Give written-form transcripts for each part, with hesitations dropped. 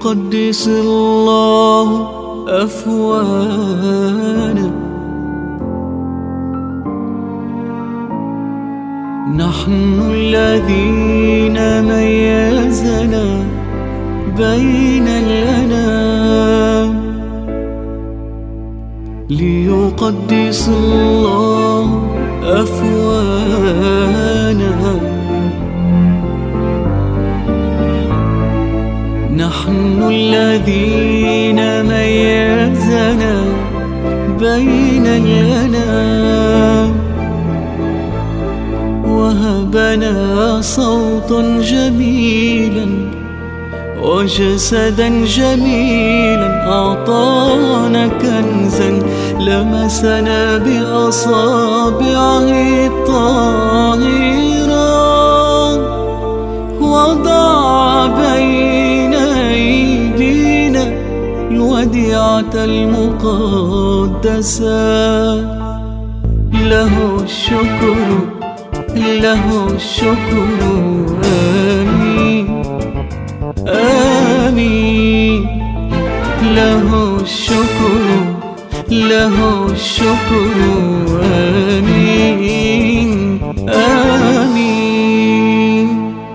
ليقدس الله أفوانا. نحن الذين ميزنا بين الأنام ليقدس الله أفوانا. نحن الذين ميزنا بين الأنام وهبنا صوتا جميلا وجسدا جميلا. أعطانا كنزا لمسنا بأصابعه الطاهرة. وضع بين أيدينا الوديعة المقدسة. له الشكر له الشكر. آمين آمين. له الشكر له الشكر. آمين آمين.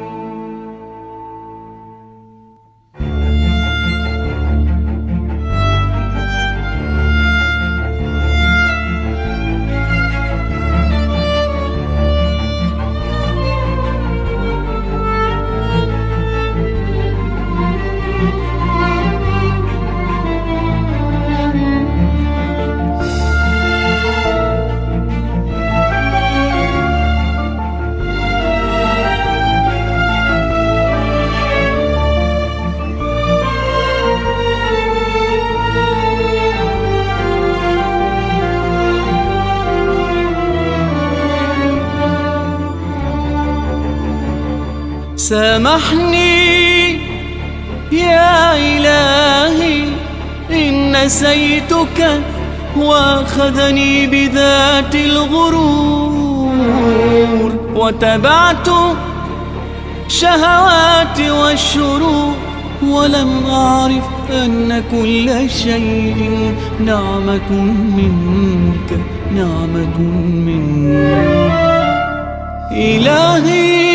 سامحني يا إلهي إن نسيتك وأخذني بذات الغرور وتبعت شهواتي والشرور ولم أعرف أن كل شيء نعمة منك نعمة منك. إلهي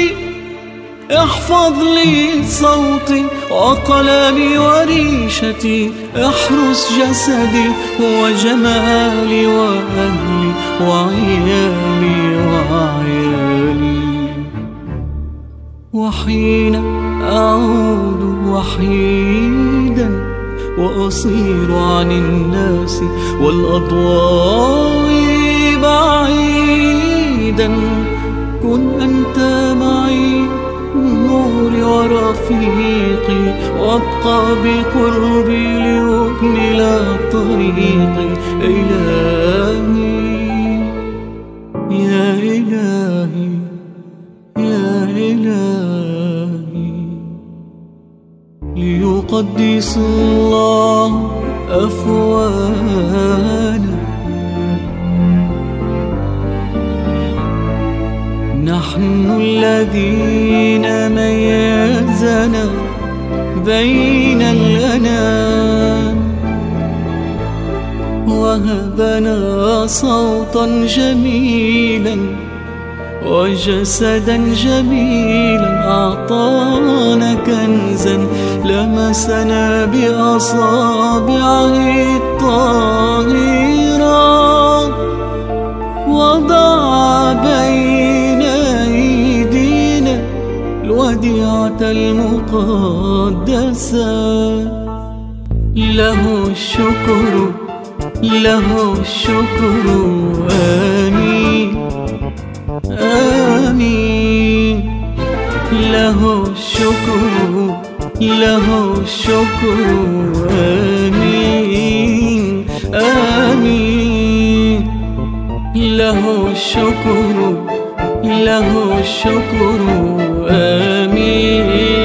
احفظ لي صوتي وقلمي وريشتي. احرس جسدي وجمالي وأهلي وعيالي وعيالي. وحين أعود وحيدا وأصير عن الناس والأضواء بعيدا كن أنت معي نوري ورفيقي وابقى بقربي لأكمل طريقي. إلهي يا إلهي يا إلهي ليقدس الله أفوانا. نحن الذين ميزنا بين الأنام وهبنا صوتا جميلا وجسدا جميلا. أعطانا كنزا لمسنا بأصابعه الطاهرة. وضع بين أيدينا الوديعة المقدسة. له الشكر له الشكر. آمين آمين. له الشكر له الشكر. آمين آمين. له الشكر له الشكر. آمين.